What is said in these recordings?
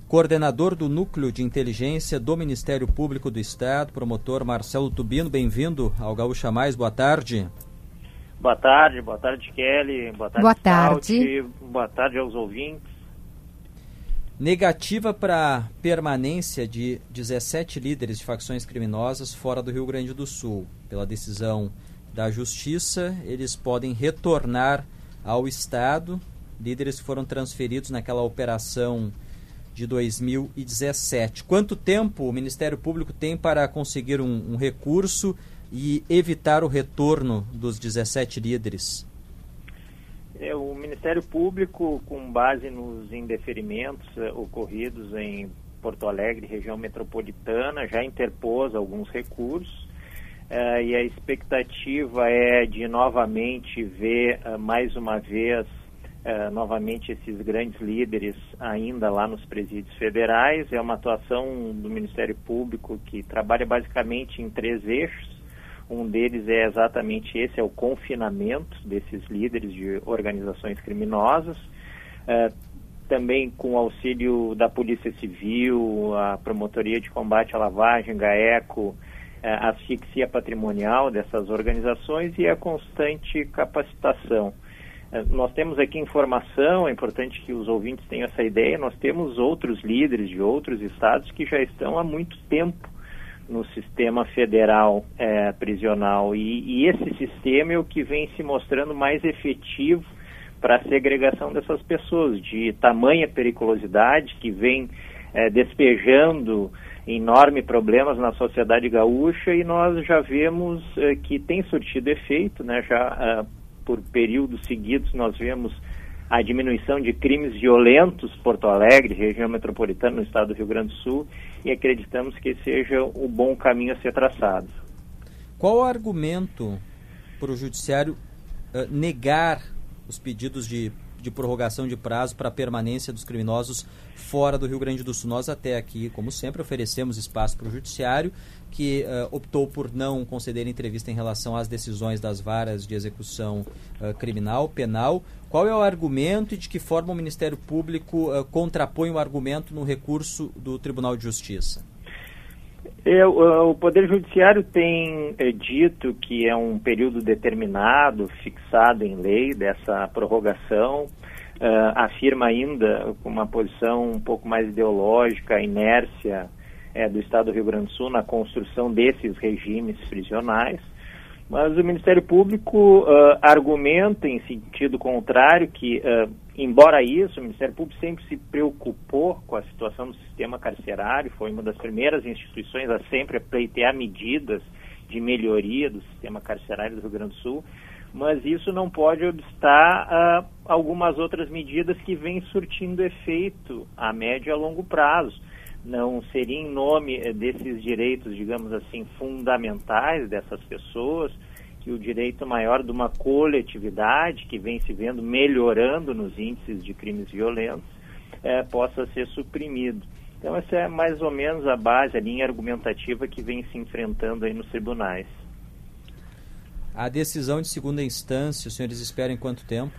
coordenador do Núcleo de Inteligência do Ministério Público do Estado, promotor Marcelo Tubino. Bem-vindo ao Gaúcha Mais, boa tarde. Boa tarde Kelly, boa tarde. Boa tarde aos ouvintes. Negativa para permanência de 17 líderes de facções criminosas fora do Rio Grande do Sul. Pela decisão da Justiça, eles podem retornar ao Estado. Líderes foram transferidos naquela operação de 2017. Quanto tempo o Ministério Público tem para conseguir um recurso e evitar o retorno dos 17 líderes? O Ministério Público, com base nos indeferimentos ocorridos em Porto Alegre, região metropolitana, já interpôs alguns recursos e a expectativa é de novamente ver mais uma vez novamente esses grandes líderes ainda lá nos presídios federais. É uma atuação do Ministério Público que trabalha basicamente em 3 eixos. Um deles é exatamente esse, é o confinamento desses líderes de organizações criminosas, também com o auxílio da Polícia Civil, a Promotoria de Combate à Lavagem, GAECO, a asfixia patrimonial dessas organizações e a constante capacitação. Nós temos aqui informação, é importante que os ouvintes tenham essa ideia, nós temos outros líderes de outros estados que já estão há muito tempo no sistema federal prisional e esse sistema é o que vem se mostrando mais efetivo para a segregação dessas pessoas, de tamanha periculosidade que vem despejando enormes problemas na sociedade gaúcha e nós já vemos que tem surtido efeito, né? Já por períodos seguidos nós vemos a diminuição de crimes violentos Porto Alegre, região metropolitana no estado do Rio Grande do Sul, e acreditamos que seja o bom caminho a ser traçado. Qual o argumento para o Judiciário negar os pedidos de prorrogação de prazo para a permanência dos criminosos fora do Rio Grande do Sul? Nós até aqui, como sempre, oferecemos espaço para o Judiciário, que optou por não conceder entrevista em relação às decisões das varas de execução criminal, penal. Qual é o argumento e de que forma o Ministério Público contrapõe o argumento no recurso do Tribunal de Justiça? O Poder Judiciário tem dito que é um período determinado, fixado em lei, dessa prorrogação. Afirma ainda, com uma posição um pouco mais ideológica, a inércia do Estado do Rio Grande do Sul na construção desses regimes prisionais. Mas o Ministério Público argumenta em sentido contrário que, embora isso, o Ministério Público sempre se preocupou com a situação do sistema carcerário, foi uma das primeiras instituições a sempre pleitear medidas de melhoria do sistema carcerário do Rio Grande do Sul, mas isso não pode obstar algumas outras medidas que vêm surtindo efeito a médio e a longo prazo. Não seria em nome desses direitos, digamos assim, fundamentais dessas pessoas, que o direito maior de uma coletividade que vem se vendo melhorando nos índices de crimes violentos possa ser suprimido. Então essa é mais ou menos a base, a linha argumentativa que vem se enfrentando aí nos tribunais. A decisão de segunda instância, os senhores esperam em quanto tempo?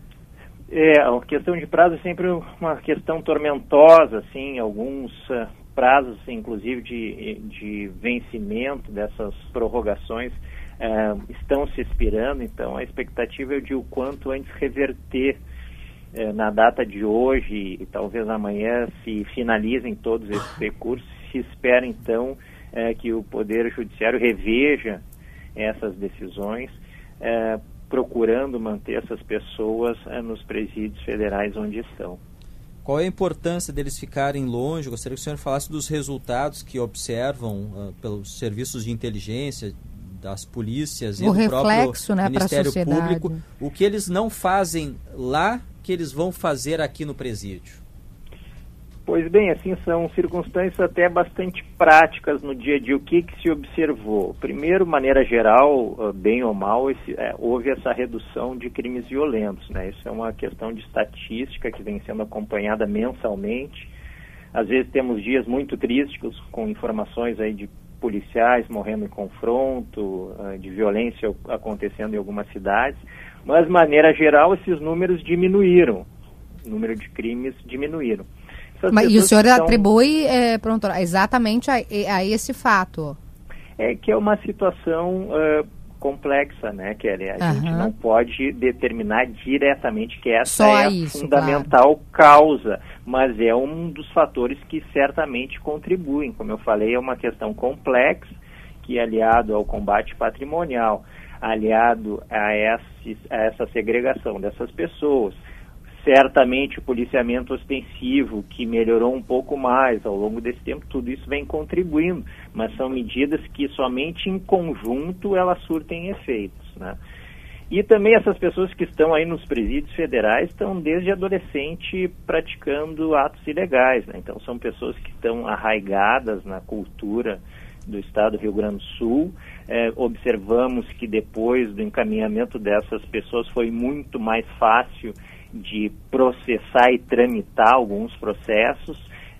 A questão de prazo é sempre uma questão tormentosa, assim, alguns prazos, inclusive de vencimento dessas prorrogações estão se expirando, então a expectativa é de o quanto antes reverter na data de hoje e talvez amanhã se finalizem todos esses recursos, se espera então que o Poder Judiciário reveja essas decisões, procurando manter essas pessoas nos presídios federais onde estão. Qual é a importância deles ficarem longe? Gostaria que o senhor falasse dos resultados que observam pelos serviços de inteligência, das polícias e do reflexo, próprio Ministério pra Público. O que eles não fazem lá, que eles vão fazer aqui no presídio? Pois bem, assim, são circunstâncias até bastante práticas no dia a dia. O que se observou? Primeiro, maneira geral, bem ou mal, houve essa redução de crimes violentos, né? Isso é uma questão de estatística que vem sendo acompanhada mensalmente. Às vezes temos dias muito tristes, com informações aí de policiais morrendo em confronto, de violência acontecendo em algumas cidades, mas, de maneira geral, esses números diminuíram. O número de crimes diminuíram. E o senhor atribui exatamente a esse fato? É que é uma situação complexa, né, Kelly? A gente não pode determinar diretamente que essa é a fundamental causa, mas é um dos fatores que certamente contribuem. Como eu falei, é uma questão complexa, que aliado ao combate patrimonial, aliado a essa segregação dessas pessoas, certamente o policiamento ostensivo, que melhorou um pouco mais ao longo desse tempo, tudo isso vem contribuindo, mas são medidas que somente em conjunto elas surtem efeitos, né? E também essas pessoas que estão aí nos presídios federais estão desde adolescente praticando atos ilegais, né? Então são pessoas que estão arraigadas na cultura do estado do Rio Grande do Sul. Observamos que depois do encaminhamento dessas pessoas foi muito mais fácil de processar e tramitar alguns processos.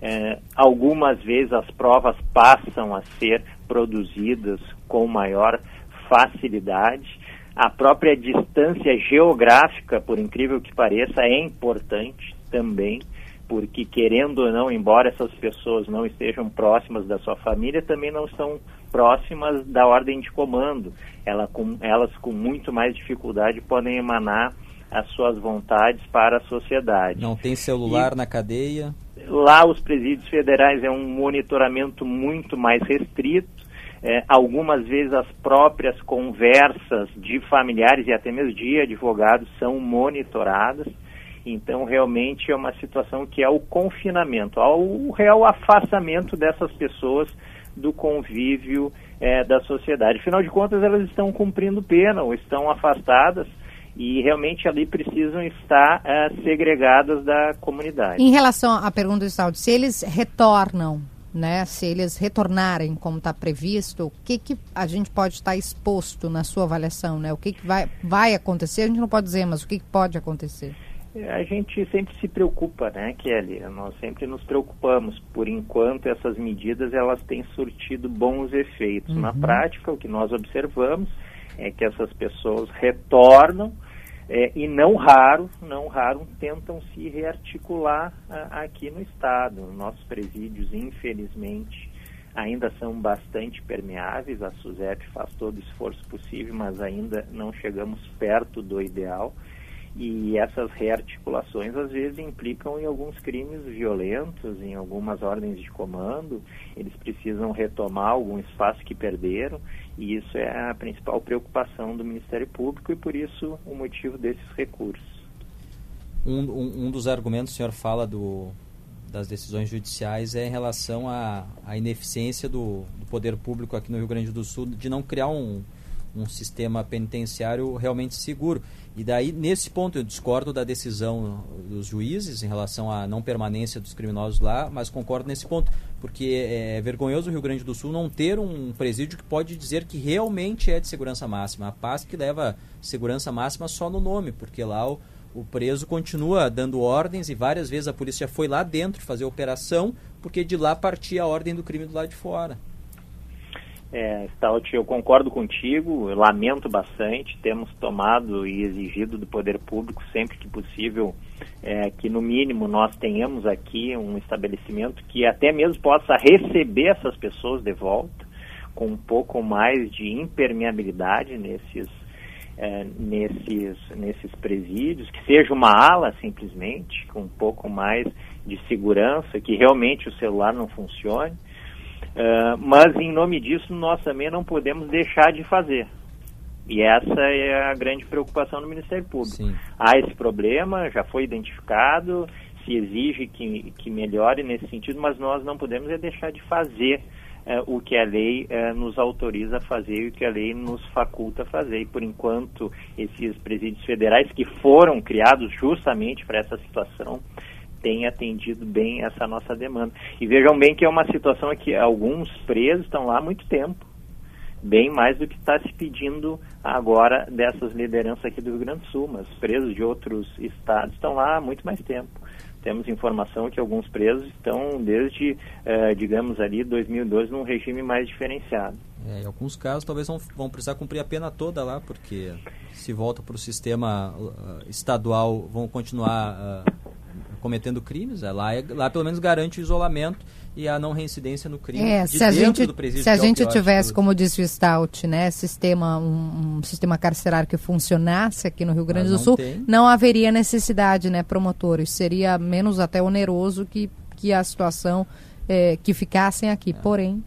Algumas vezes as provas passam a ser produzidas com maior facilidade. A própria distância geográfica, por incrível que pareça, é importante também, porque, querendo ou não, embora essas pessoas não estejam próximas da sua família, também não estão próximas da ordem de comando. Elas com muito mais dificuldade podem emanar as suas vontades para a sociedade. Não tem celular na cadeia? Lá os presídios federais é um monitoramento muito mais restrito. Algumas vezes as próprias conversas de familiares e até mesmo de advogados são monitoradas. Então, realmente é uma situação que é o confinamento, o real afastamento dessas pessoas do convívio da sociedade. Afinal de contas, elas estão cumprindo pena ou estão afastadas e realmente ali precisam estar segregadas da comunidade. Em relação à pergunta do Estaldo, se eles retornam, né, se eles retornarem como está previsto, o que a gente pode estar exposto na sua avaliação, né? O que vai acontecer, a gente não pode dizer, mas o que pode acontecer? A gente sempre se preocupa, né, Kelly? Nós sempre nos preocupamos. Por enquanto, essas medidas elas têm surtido bons efeitos. Na prática, o que nós observamos é que essas pessoas retornam e não raro tentam se rearticular aqui no estado. Nossos presídios, infelizmente, ainda são bastante permeáveis. A SUSEP faz todo o esforço possível, mas ainda não chegamos perto do ideal. E essas rearticulações às vezes implicam em alguns crimes violentos, em algumas ordens de comando. Eles precisam retomar algum espaço que perderam, e isso é a principal preocupação do Ministério Público e por isso o motivo desses recursos. Um dos argumentos que o senhor fala das decisões judiciais é em relação à ineficiência do poder público aqui no Rio Grande do Sul de não criar um sistema penitenciário realmente seguro. E daí, nesse ponto, eu discordo da decisão dos juízes em relação à não permanência dos criminosos lá, mas concordo nesse ponto, porque é vergonhoso o Rio Grande do Sul não ter um presídio que pode dizer que realmente é de segurança máxima. A PASP que leva segurança máxima só no nome, porque lá o preso continua dando ordens e várias vezes a polícia foi lá dentro fazer operação, porque de lá partia a ordem do crime do lado de fora. Stout, eu concordo contigo, eu lamento bastante, temos tomado e exigido do poder público sempre que possível que no mínimo nós tenhamos aqui um estabelecimento que até mesmo possa receber essas pessoas de volta com um pouco mais de impermeabilidade nesses presídios, que seja uma ala simplesmente, com um pouco mais de segurança, que realmente o celular não funcione. Mas em nome disso nós também não podemos deixar de fazer, e essa é a grande preocupação do Ministério Público. Sim. Há esse problema, já foi identificado, se exige que melhore nesse sentido, mas nós não podemos deixar de fazer o que a lei nos autoriza a fazer e o que a lei nos faculta a fazer. E por enquanto esses presídios federais que foram criados justamente para essa situação tem atendido bem essa nossa demanda. E vejam bem que é uma situação que alguns presos estão lá há muito tempo, bem mais do que está se pedindo agora dessas lideranças aqui do Rio Grande do Sul, mas presos de outros estados estão lá há muito mais tempo. Temos informação que alguns presos estão desde, digamos ali, 2012 num regime mais diferenciado. Em alguns casos talvez vão precisar cumprir a pena toda lá, porque se volta para o sistema estadual vão continuar cometendo crimes. Lá pelo menos garante o isolamento e a não reincidência no crime se a gente, do presídio. Se a gente tivesse, como disse o Stout, né, um sistema carcerário que funcionasse aqui no Rio Grande do Sul, não haveria necessidade, né, promotores. Seria menos até oneroso que a situação que ficassem aqui, porém...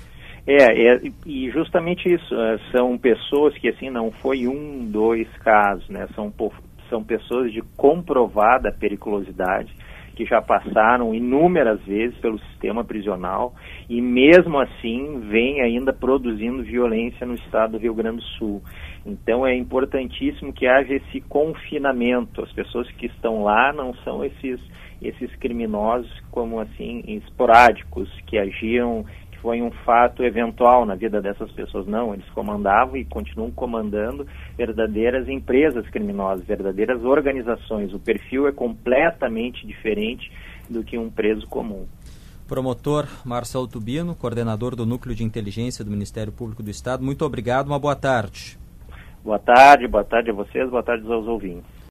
E justamente isso, são pessoas que, assim, não foi 1, 2 casos, né, são pessoas de comprovada periculosidade, que já passaram inúmeras vezes pelo sistema prisional e mesmo assim vem ainda produzindo violência no estado do Rio Grande do Sul. Então é importantíssimo que haja esse confinamento. As pessoas que estão lá não são esses criminosos como assim esporádicos que agiam, que foi um fato eventual na vida dessas pessoas. Não, eles comandavam e continuam comandando verdadeiras empresas criminosas, verdadeiras organizações. O perfil é completamente diferente do que um preso comum. Promotor Marcelo Tubino, coordenador do Núcleo de Inteligência do Ministério Público do Estado, muito obrigado, uma boa tarde. Boa tarde a vocês, boa tarde aos ouvintes.